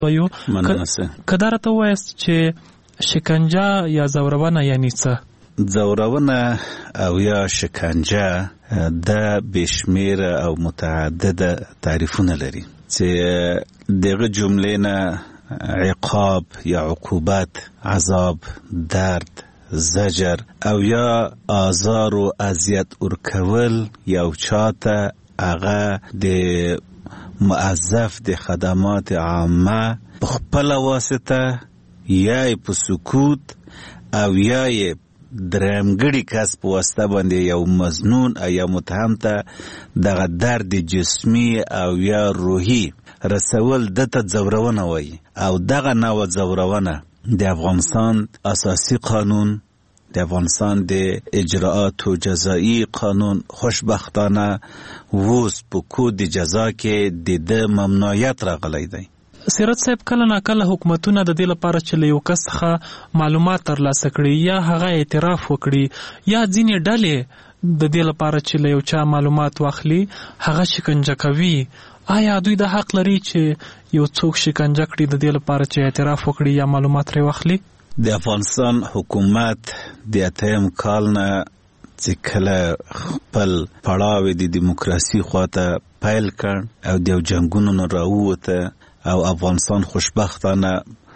وایو مننه. که دا راته ووایاست چې شکنجه یا ځورونه یعنی څه؟ ځورونه او یا شکنجه د بشمیر او متعدد تعریفونه لري چې دغه جملې نه عقاب یا عقوبت، عذاب، درد، زجر او یا آزار و اذیت ورکول یو چاته هغه د موظف د خدمات عامه په خپل واسطه یا په سکوت او یا درمګړي کس په واسطه باندې یو مظنون او یا متهم ته دغه درد جسمی او یا روحي رسول دته ځورونه وایي. او دغه نوع ځورونه د افغانستان اساسی قانون، د افغانستان د اجراءات و جزایی قانون خوشبختانه اوس په کود جزا کې د ممنوعیت راغلی دی. سیرت صاحب، کله ناکله حکومتونه د دې لپاره چې له یو کس څخه معلومات ترلاسه کړي یا هغه اعتراف وکړي یا ځینې ډلې د دې لپاره چې له یو چا معلومات واخلي هغه شکنجه کوي. آیا دوی د حق لري چې یو څوک شکنجه کړي د دې لپاره چې اعتراف وکړي یا معلومات ترې واخلي؟ د افغانستان حکومت د 8 کال نه چې کله خپل پړاو د دیموکراسي خواته پیل کړ او د جنگونو نه راووته او افغانستان خوشبختانه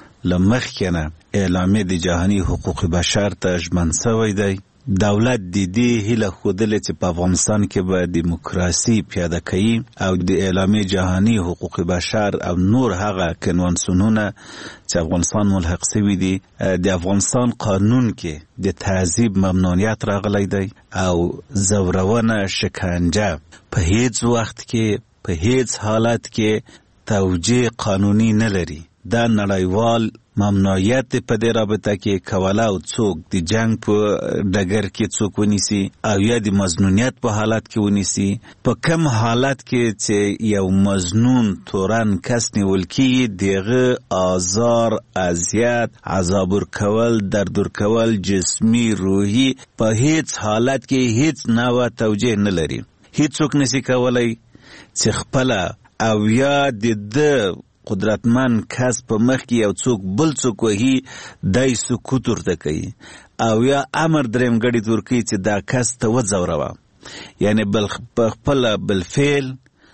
لمخکې نه اعلامیه د جهانی حقوق بشر ته ژمن شوی دی. دولت د دې هیله ښودلې چې په افغانستان کې به دیموکراسي پیاده کوي او د اعلامیه جهانی حقوق بشر او نور هغه کنوانسیونونه چې افغانستان ملحق شوي دي د افغانستان قانون کې د تعذیب ممنوعیت راغلی دی او ځورونه، شکنجه په هیڅ وخت کې په هیڅ حالت کې توجیه قانوني نه لري. دا نړیوال ممنوعیت په دې رابطه کې کوله او څوک د جنگ په ډګر کې څوک ونیسي او یا د مظنونیت په حالت کې ونیسي، په کم حالت کې چې یو مظنون تورن کس نیول کیږي دغه آزار، اذیت، عذاب ورکول، درد ورکول جسمی، روحي په هیڅ حالت کې هیڅ نوع توجیه نه لري. هیڅوک نشي کولای چې خپل او یا د قدرتمن کس په مخ کې یو څوک بل څوک وهي دای سکوت ورته کوي او یا امر درېمګړي ورکوي چې دا کس ته وځوروه، یعنی خپل بالفعل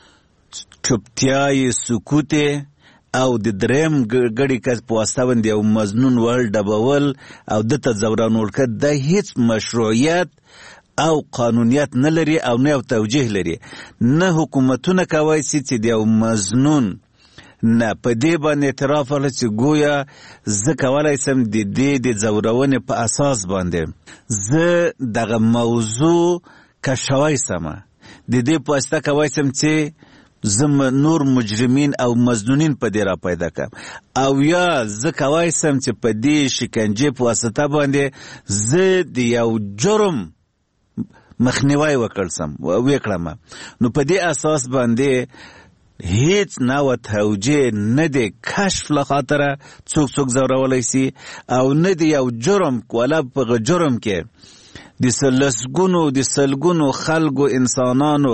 چوپتیای سکوت او د درېم ګړي کس په واسطه باندې یو مظنون ول ډبول او دته ځوران ورکړ د هیڅ مشروعیت او قانونیت نه لري او نه یو توجیه لري. نه حکومتونه کوي چې د یو مظنون نه په دې باندې اعتراف ولري چې گویا زه کولی سم د دې د ځورونې په اساس باندې زه دغه موضوع کشوی سم، د دې په واسطه کولی سم چې زه نور مجرمین او مظنونین په دې را پیدا کړم او یا زه کولی سم چې په دې شکنجې په واسطه باندې زه د یو جرم مخنیوی وکړم. نو په دې اساس باندې هیڅ نوع توجیه نه د کشف لخاطره څوک ځورولی سي او نه د یو جرم ولا په جرم کې د سلګونو خلکو انسانانو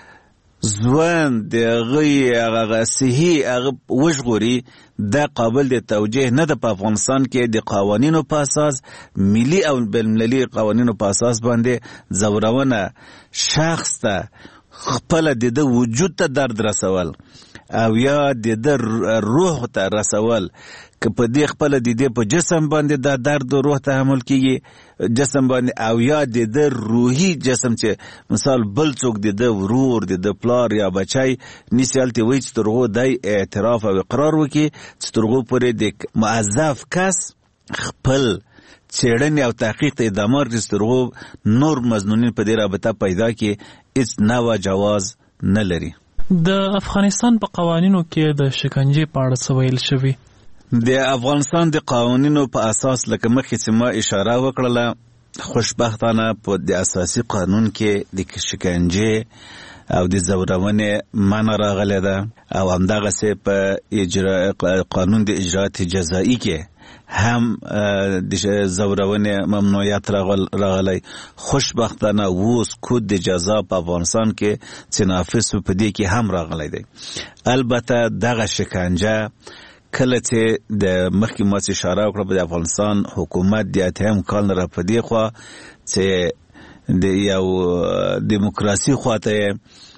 ژوند د هغه صحي هغه وژغوري دا قابل د توجیه نه ده. په افغانستان کې د قوانینو په اساس، ملي او بین‌المللي قوانینو په اساس باندې ځورونه شخص ته خپل د وجود ته درد رسول او یا د روح ته رسول که په دې خپل د په جسم باندې دا درد او روح تحمل کیږي جسم باندې او یا د روحي جسم چې مثال بل څوک د ورور د پلار یا بچای نسیالتي وای چې ترغو د اعتراف او اقرار وکي چې ترغو پرې د معذف کس خپل څېړنې او تحقیق ته ادامه ورکړي نور مظنونین په دې رابطه پیدا کې هیڅ نوع جواز نه لري. د افغانستان په قوانینو کې د شکنجې په اړه څه ویل شوي؟ د افغانستان د قوانینو په اساس لکه مخکې چې ما اشاره وکړله خوشبختانه په د اساسي قانون کې د شکنجې او د ځورونې منع راغلی ده او همدغسې په قانون د اجراءات جزایی کې هم د ځورونې ممنوعیت راغلی. خوشبختانه اوس کود د جزا په افغانستان کې چې نافذ په دې کې هم راغلی دی. البته دغه شکنجه کله چې د مخکې ما چې اشاره وکړه په افغانستان حکومت د اتهم کال نه را په دې خوا چې د یو دیموکراسي خواته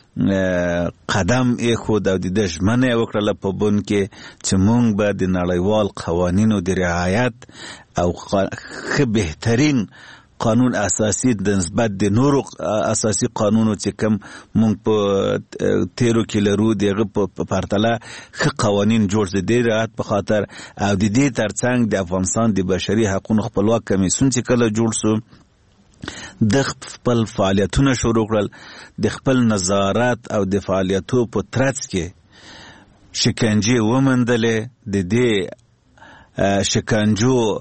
قدم ایښود او د ژمنه وکړله په بن کې چې موږ به د نړیوال قوانینو د رعایت او ښه بهترین قانون اساسي د نسبت د نورو اساسي قانونو چې کوم موږ په تیرو کې لرو دغه په پرتله ښه قوانین جوړ شي د رعایت په خاطر او د دې ترڅنګ د افغانستان د بشري حقوقو خپلواک کمیسیون چې کله جوړ شو د خپل فعالیتونه شروع کړل د خپل نظارت او د فعالیتو په ترڅ کې شکنجه ومندلې د دې شکنجو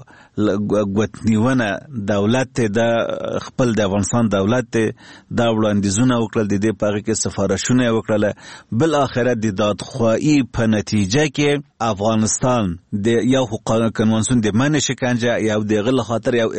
ګوتنیونه دولت د خپل د افغانستان دولت دا وړاندیزونه وکړل د دې په هغه کې سفارشونه وکړل بل اخرت د دادخواهی په نتیجه کې افغانستان د یو کنوانسیون د منع شکنجه یو دغه خاطر یو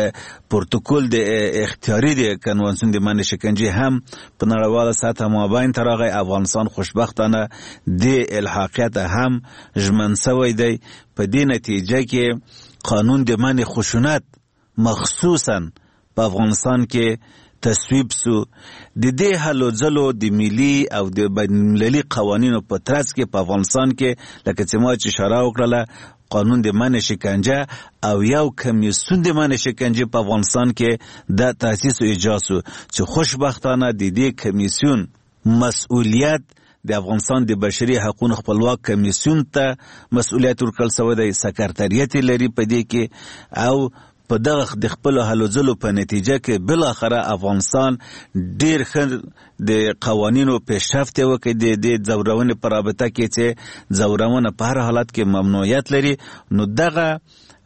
پروتکل د اختیاري د کنوانسیون د منع شکنجه هم په نړیواله سطح مابین تر هغه افغانستان خوشبختانه د الحاقیت هم ژمن شوی دی په دې نتیجه کې قانون د منع خشونت مخصوصا په افغانستان کې تصویب سو د دې هلو ځلو د ملي او د بین‌المللي قوانینو په ترڅ کې په افغانستان کې لکه چې ما اشاره وکړله قانون د منع شکنجه او یو کمیسیون د منع شکنجه په افغانستان کې د تاسیس او ایجاد سو چې خوشبختانه د دې کمیسیون مسؤلیت د افغانستان د بشري حقوقو خپلواک کمیسیون ته مسؤلیت ورکړل شوی دی سکرټریت لري په دې کې او په دغه د خپل هلو ځلو په نتیجه کې بل اخره افغانستان ډیر ښه د قوانینو پیشرفت وکړي د زورونې په رابطه کې چې زورونه په هر حالت کې ممنوعیت لري نو دغه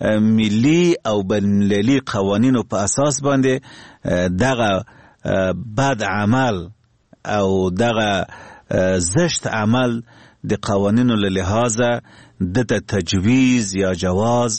ملي او بین‌المللي قوانینو په اساس باندې دغه بد عمل او دغه زشت عمل د قوانینو له لحاظه د تجویز یا جواز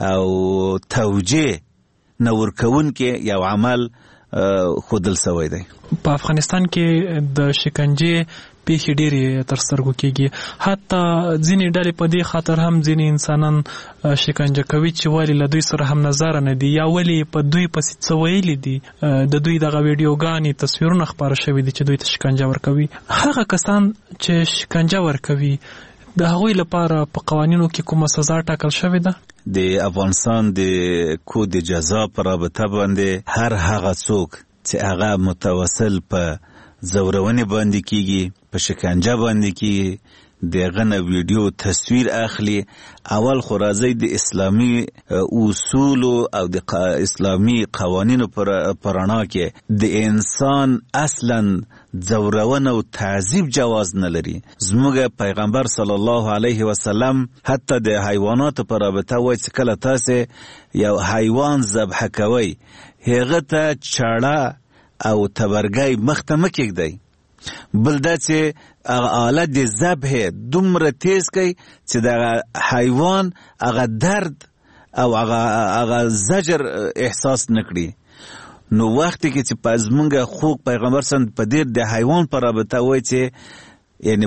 او توجیه نور کون کې یو عمل خودل سوی دی په افغانستان کې د شکنجه پیښې ډېرې تر سترګو کېږي حتی ځینې ډلې په دې خاطر هم ځینې انسانان شکنجه کوي چې ولې له دوی سره هم نظر نه دي یا ولې په دوی پسې څه ویلي دي د دوی دغه ویډیوګانې تصویرونه خپاره شوي دي چې دوی ته شکنجه ورکوي هغه کسان چې شکنجه ورکوي د هغوی لپاره په قوانینو کې کومه سزا ټاکل شوې ده د افغانستان د کود جزا په رابطه باندې هر هغه څوک چې هغه متوسل په زورونې باندې کیږي په شکنجه باندې کیږي دغه نه ویډیو تصویر اخلي اول خو راځي د اسلامي اصول او د اسلامي قوانینو پر رڼا کې د انسان اصلا زورونه او تعذیب جواز نه لري زموږ پیغمبر صلی الله علیه وسلم حتی د حیوانات پر رابطه وایي چې کله تاسو یو حیوان ذبح کوئ هغه ته چاړه او تبرګی مخته مکیږي بل دا چې آله د ذبح دومره تیز کوي چې د حیوان هغه درد او هغه زجر احساس نکړي نو وخت کې چې پس مونږه خو پیغمبر سند په دې د حیوان پر رابطه وای چې یعنی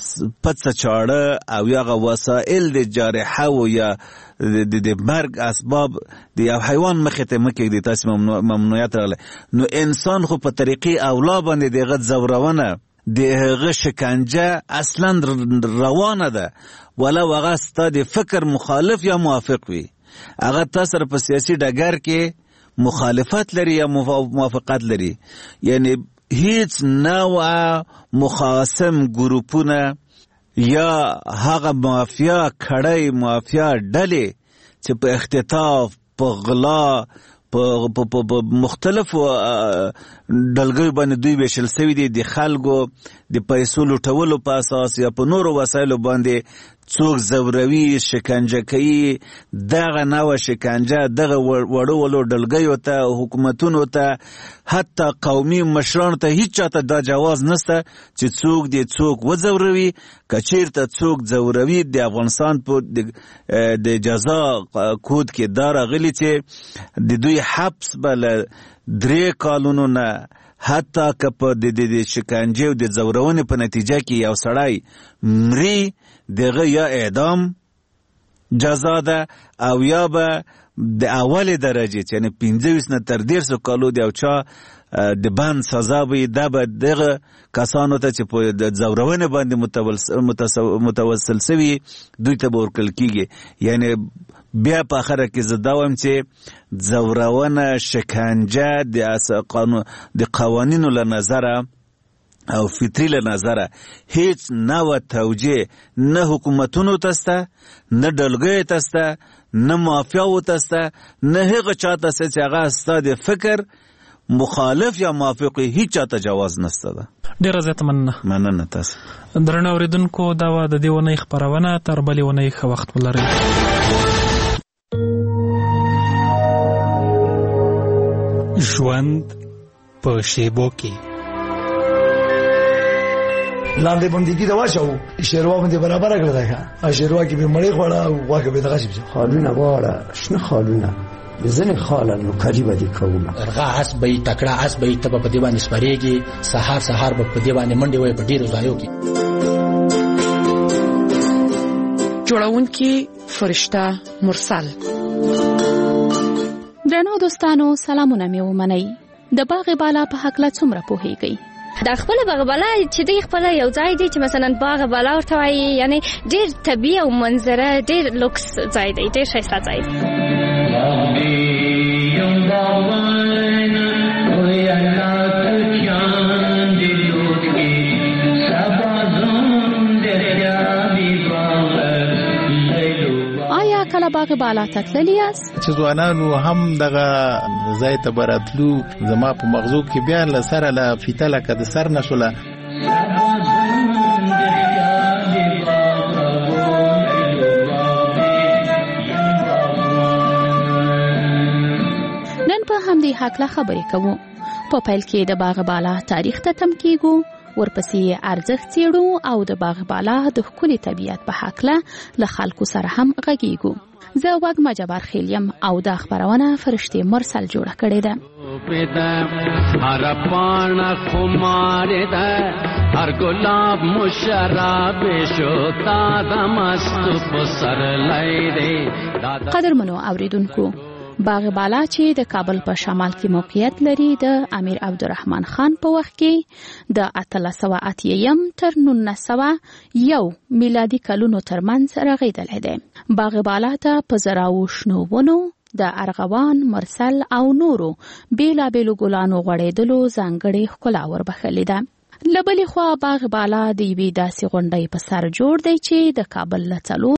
پڅ چاړه او یغه وسایل د جارحه او یا د مرګ اسباب د یو حیوان مخه ته مکه د تاسو ممنوعیت راغله نو انسان خو په طریقې اولا باندې دغه زورونه دغه شکنجه اصلا روانه ده ولو هغه ستاسو فکر مخالف یا موافق وي هغه تاسو په سیاسي ډګر کې مخالفت لري یا موافقت لري یعنی هیڅ نوع مخاصم ګروپونه یا هغه مافیا کړای مافیا ډلې چې په اختطاف په غلا په مختلفو ډلګیو باندې دوی ویشل سوي دي د خلکو د پیسو لوټولو په اساس یا په نورو وسایلو باندې څوک زوروي شکنجه کوي دغه نوع شکنجه دغه وړو ډلګیو ته حکومتونو ته حتی قومي مشرانو ته هیڅ چاته دا جواز نشته چې څوک دې څوک وزوروي کچیرته څوک زوروي د افغانستان په د جزا کود کې دا راغلي چې د دوی حبس بل 3 کالونو نه حتی که په د شکنجه او د زورونې په نتیجه کې یو سړی مري دغه یا اعدام جزا ده او یا به د اول درجه یعنی 25 نه تر 150 کالو د یو چا د بند سزا به ده به دغه کسانو ته چې په د ځورونې باندې متوسل سوي دوی ته به ورکړل کیږي. یعنی بیا په اخره کې زه دا وایم چې ځورونه شکنجه د قوانینو له نظره او فطری له نظره هیڅ نوع توجیه نه حکومتونو ته سته، نه ډلګیو ته سته، نه مافیاو ته سته، نه هغه چا ته سته چې هغه ستا د فکر مخالف یا موافق هیڅ چا ته جواز نسته ده. ډیره زیاته مننه تاسو درنو اوریدونکو. دا وه د دې اونۍ خپرونه. تر بلې اونۍ ښه وخت ولرئ. ژوند په شیبو کې لاندې بندګي دا واچو شیروا باندې برابر کړل دا شیروا کې به مړی خوړه او واګه به دغه شي خالونه واړه شنه خالونه بزنه خاله نو کاری بدی کوم ارغه اس به تکړه اس به تب په دی باندې سپریږي سحر به په دی باندې منډي وای په ډیرو ځایو کې. جوړونکي فرشته مرسل. درنو دوستانو سلامونه مې ومنئ. د باغ بالا په حقله څومره پوهیږئ؟ د خپل باغ بالا چې دی خپل یو ځای دی چې مثلا باغ بالا ورته وایي، یعنی ډیر طبیعي او منظره ډیر لوکس ځای دی، ډیر ښایسته ځای دی. آیا کله باغ بالا ته تللی یاست؟ چې ځوانانو هم دغه ځای ته براتلو زما په مغزو کې بیا له سره له فیته لکه د سر نشوله. نن په همدې هکله خبرې کوو. په پیل کې د باغ بالا تاریخ ته تم کیږو، ورپسې ارزښت څیړو او د باغ بالا د ښکلي طبیعت په هکله له خلکو سره هم غږیږو. زه وږمه جبار خیل یم او دا خپرونه فرشتې مرسل جوړه کړې ده. هر پاڼه خمارې ده، هر ګلاب مشراب شو، تا د مست پسرلی دی. قدرمنو اوریدونکو، باغ بالا چې د کابل په شمال کې موقعیت لري د امیر عبدالرحمن خان په وخت کې د 1880 تر 1901 میلادي کلونو ترمنځ رغېدلی دی. باغ بالا ته په زراو شنو ونو د ارغوان، مرسل او نورو بیلابیلو ګلانو غوړېدلو ځانګړې ښکلا وربښلې ده. له بلې خوا باغ بالا د یوې داسې غونډۍ په سر جوړ دی چې د کابل له 4